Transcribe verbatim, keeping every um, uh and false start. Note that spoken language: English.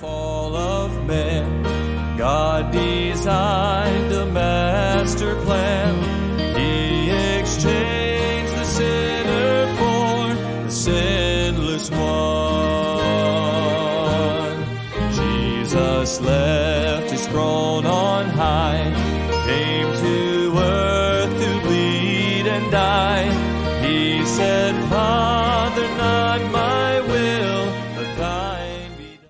fall of men, God designed a master plan. He exchanged the sinner for the sinless one. Jesus left his throne on high, came to earth to bleed and die. He said, Father,